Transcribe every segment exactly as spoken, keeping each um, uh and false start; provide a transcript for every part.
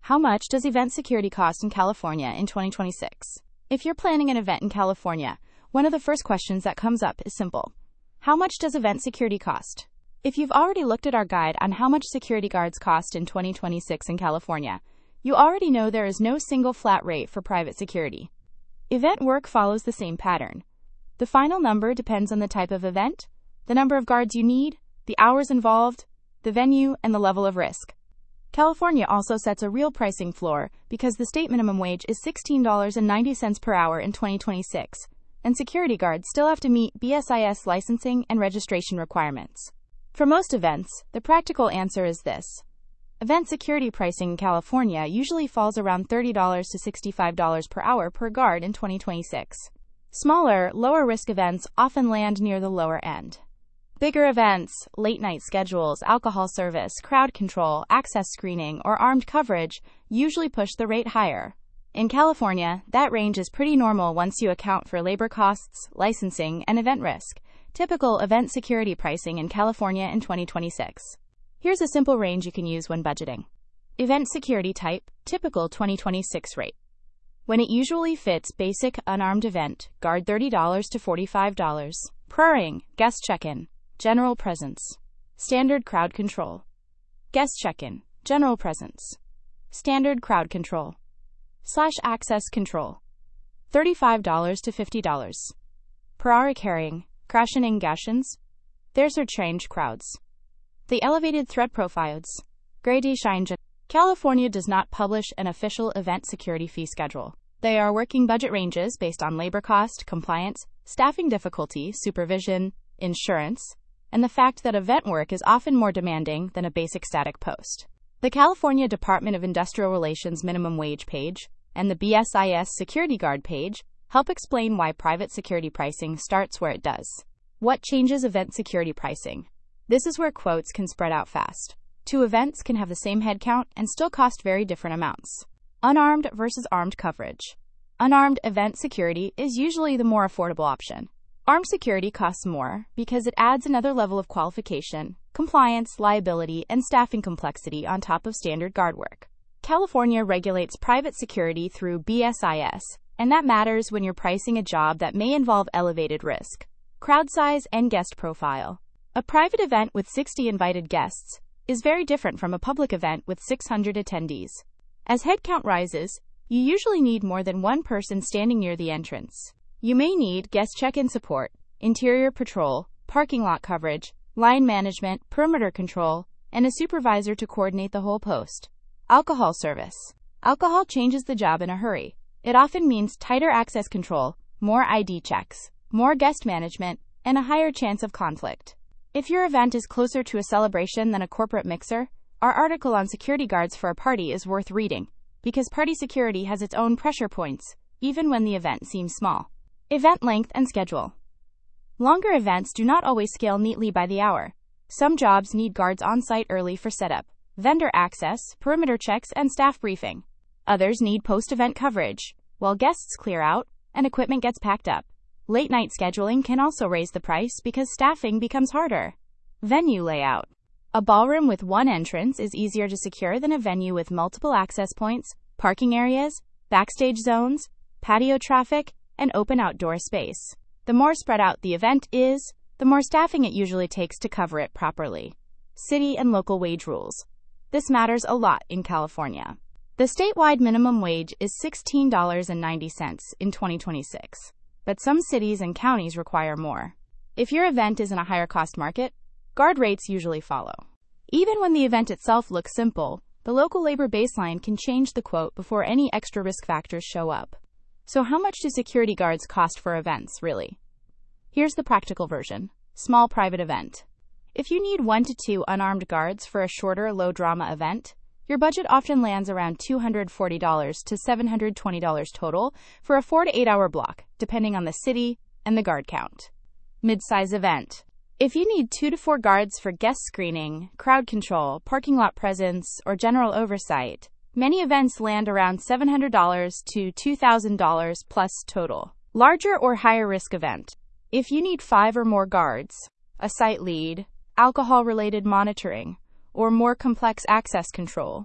How much does event security cost in California in twenty twenty-six? If you're planning an event in California, one of the first questions that comes up is simple. How much does event security cost? If you've already looked at our guide on how much security guards cost in twenty twenty-six in California, you already know there is no single flat rate for private security. Event work follows the same pattern. The final number depends on the type of event, the number of guards you need, the hours involved, the venue, and the level of risk. California also sets a real pricing floor because the state minimum wage is sixteen dollars and ninety cents per hour in twenty twenty-six, and security guards still have to meet B S I S licensing and registration requirements. For most events, the practical answer is this. Event security pricing in California usually falls around thirty dollars to sixty-five dollars per hour per guard in twenty twenty-six. Smaller, lower-risk events often land near the lower end. Bigger events, late-night schedules, alcohol service, crowd control, access screening, or armed coverage usually push the rate higher. In California, that range is pretty normal once you account for labor costs, licensing, and event risk. Typical event security pricing in California in twenty twenty-six. Here's a simple range you can use when budgeting. Event security type, typical twenty twenty-six rate. When it usually fits basic unarmed event, guard thirty dollars to forty-five dollars. Purring, guest check-in. General presence. Standard crowd control. Guest check-in. General presence. Standard crowd control. Slash access control. thirty-five dollars to fifty dollars. Per hour carrying. Crashen ingations. There's our change crowds. The elevated threat profiles. Grady Shine. California does not publish an official event security fee schedule. They are working budget ranges based on labor cost, compliance, staffing difficulty, supervision, insurance, and the fact that event work is often more demanding than a basic static post. The California Department of Industrial Relations minimum wage page and the B S I S security guard page help explain why private security pricing starts where it does. What changes event security pricing? This is where quotes can spread out fast. Two events can have the same headcount and still cost very different amounts. Unarmed versus armed coverage. Unarmed event security is usually the more affordable option. Armed security costs more because it adds another level of qualification, compliance, liability, and staffing complexity on top of standard guard work. California regulates private security through B S I S, and that matters when you're pricing a job that may involve elevated risk, crowd size, and guest profile. A private event with sixty invited guests is very different from a public event with six hundred attendees. As headcount rises, you usually need more than one person standing near the entrance. You may need guest check-in support, interior patrol, parking lot coverage, line management, perimeter control, and a supervisor to coordinate the whole post. Alcohol service. Alcohol changes the job in a hurry. It often means tighter access control, more I D checks, more guest management, and a higher chance of conflict. If your event is closer to a celebration than a corporate mixer, our article on security guards for a party is worth reading, because party security has its own pressure points, even when the event seems small. Event length and schedule. Longer events do not always scale neatly by the hour. Some jobs need guards on site early for setup, vendor access, perimeter checks, and staff briefing. Others need post-event coverage, while guests clear out and equipment gets packed up. Late-night scheduling can also raise the price because staffing becomes harder. Venue layout. A ballroom with one entrance is easier to secure than a venue with multiple access points, parking areas, backstage zones, patio traffic, and open outdoor space. The more spread out the event is, the more staffing it usually takes to cover it properly. City and local wage rules. This matters a lot in California. The statewide minimum wage is sixteen dollars and ninety cents in twenty twenty-six, but some cities and counties require more. If your event is in a higher cost market, guard rates usually follow. Even when the event itself looks simple, the local labor baseline can change the quote before any extra risk factors show up. So how much do security guards cost for events, really? Here's the practical version. Small private event. If you need one to two unarmed guards for a shorter, low-drama event, your budget often lands around two hundred forty dollars to seven hundred twenty dollars total for a four to eight hour block, depending on the city and the guard count. Mid-size event. If you need two to four guards for guest screening, crowd control, parking lot presence, or general oversight, many events land around seven hundred dollars to two thousand dollars plus total. Larger or higher risk event. If you need five or more guards, a site lead, alcohol-related monitoring, or more complex access control,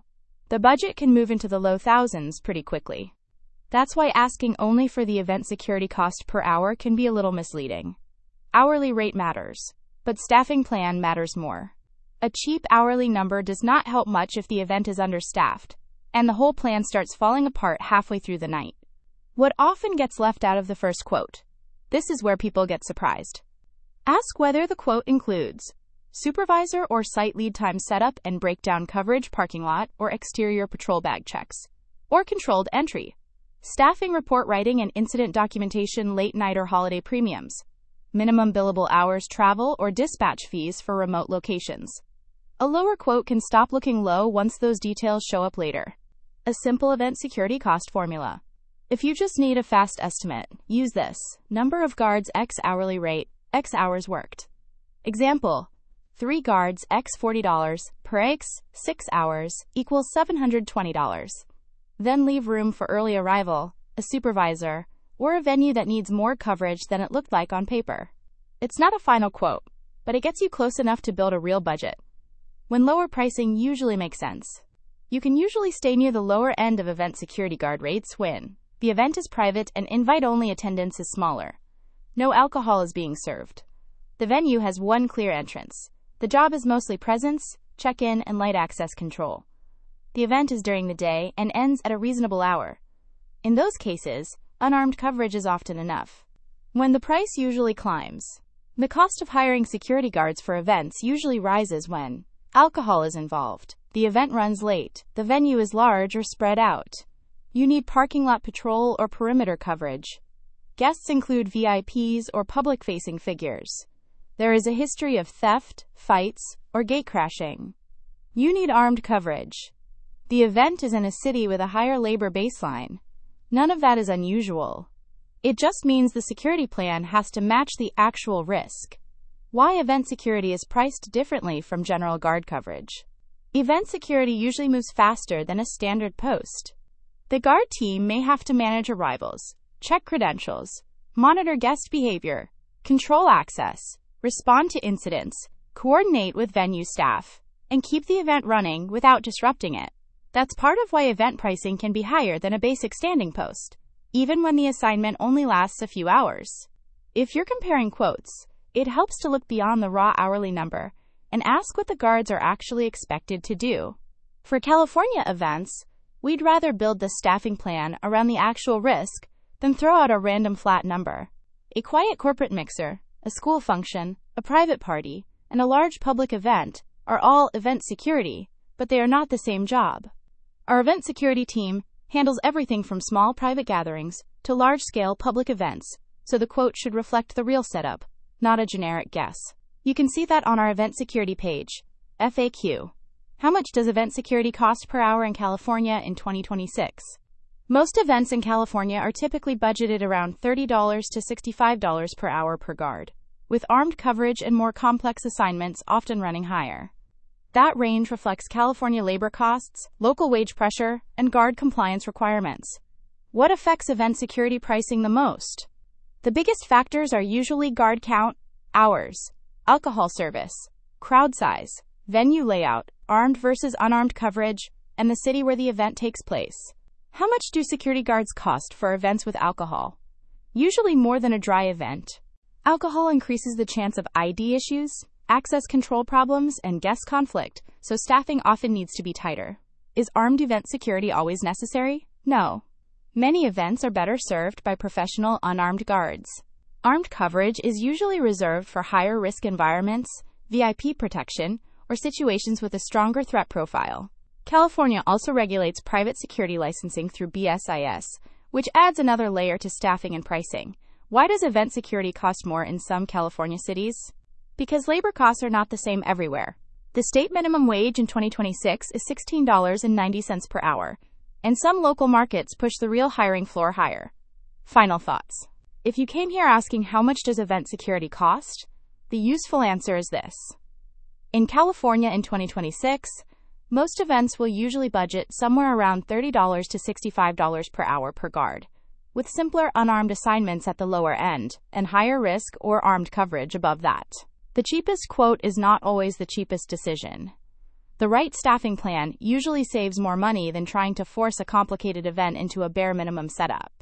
the budget can move into the low thousands pretty quickly. That's why asking only for the event security cost per hour can be a little misleading. Hourly rate matters, but staffing plan matters more. A cheap hourly number does not help much if the event is understaffed, and the whole plan starts falling apart halfway through the night. What often gets left out of the first quote? This is where people get surprised. Ask whether the quote includes supervisor or site lead time setup and breakdown coverage, parking lot or exterior patrol bag checks, or controlled entry, staffing report writing and incident documentation, late night or holiday premiums, minimum billable hours, travel or dispatch fees for remote locations. A lower quote can stop looking low once those details show up later. A simple event security cost formula. If you just need a fast estimate, use this: number of guards x hourly rate, x hours worked. Example: three guards x forty dollars per x six hours equals seven hundred twenty dollars. Then leave room for early arrival, a supervisor, or a venue that needs more coverage than it looked like on paper. It's not a final quote, but it gets you close enough to build a real budget. When lower pricing usually makes sense, you can usually stay near the lower end of event security guard rates when the event is private and invite-only attendance is smaller. No alcohol is being served. The venue has one clear entrance. The job is mostly presence, check-in, and light access control. The event is during the day and ends at a reasonable hour. In those cases, unarmed coverage is often enough. When the price usually climbs, the cost of hiring security guards for events usually rises when alcohol is involved, the event runs late, the venue is large or spread out. You need parking lot patrol or perimeter coverage. Guests include V I Ps or public-facing figures. There is a history of theft, fights, or gate crashing. You need armed coverage. The event is in a city with a higher labor baseline. None of that is unusual. It just means the security plan has to match the actual risk. Why event security is priced differently from general guard coverage. Event security usually moves faster than a standard post. The guard team may have to manage arrivals, check credentials, monitor guest behavior, control access, respond to incidents, coordinate with venue staff, and keep the event running without disrupting it. That's part of why event pricing can be higher than a basic standing post, even when the assignment only lasts a few hours. If you're comparing quotes, it helps to look beyond the raw hourly number and ask what the guards are actually expected to do. For California events, we'd rather build the staffing plan around the actual risk than throw out a random flat number. A quiet corporate mixer, a school function, a private party, and a large public event are all event security, but they are not the same job. Our event security team handles everything from small private gatherings to large-scale public events, so the quote should reflect the real setup, not a generic guess. You can see that on our event security page. F A Q. How much does event security cost per hour in California in twenty twenty-six? Most events in California are typically budgeted around thirty dollars to sixty-five dollars per hour per guard, with armed coverage and more complex assignments often running higher. That range reflects California labor costs, local wage pressure, and guard compliance requirements. What affects event security pricing the most? The biggest factors are usually guard count, hours, alcohol service, crowd size, venue layout, armed versus unarmed coverage, and the city where the event takes place. How much do security guards cost for events with alcohol? Usually more than a dry event. Alcohol increases the chance of I D issues, access control problems, and guest conflict, so staffing often needs to be tighter. Is armed event security always necessary? No. Many events are better served by professional unarmed guards. Armed coverage is usually reserved for higher-risk environments, V I P protection, or situations with a stronger threat profile. California also regulates private security licensing through B S I S, which adds another layer to staffing and pricing. Why does event security cost more in some California cities? Because labor costs are not the same everywhere. The state minimum wage in twenty twenty-six is sixteen dollars and ninety cents per hour, and some local markets push the real hiring floor higher. Final thoughts. If you came here asking how much does event security cost, the useful answer is this. In California in twenty twenty-six, most events will usually budget somewhere around thirty dollars to sixty-five dollars per hour per guard, with simpler unarmed assignments at the lower end and higher risk or armed coverage above that. The cheapest quote is not always the cheapest decision. The right staffing plan usually saves more money than trying to force a complicated event into a bare minimum setup.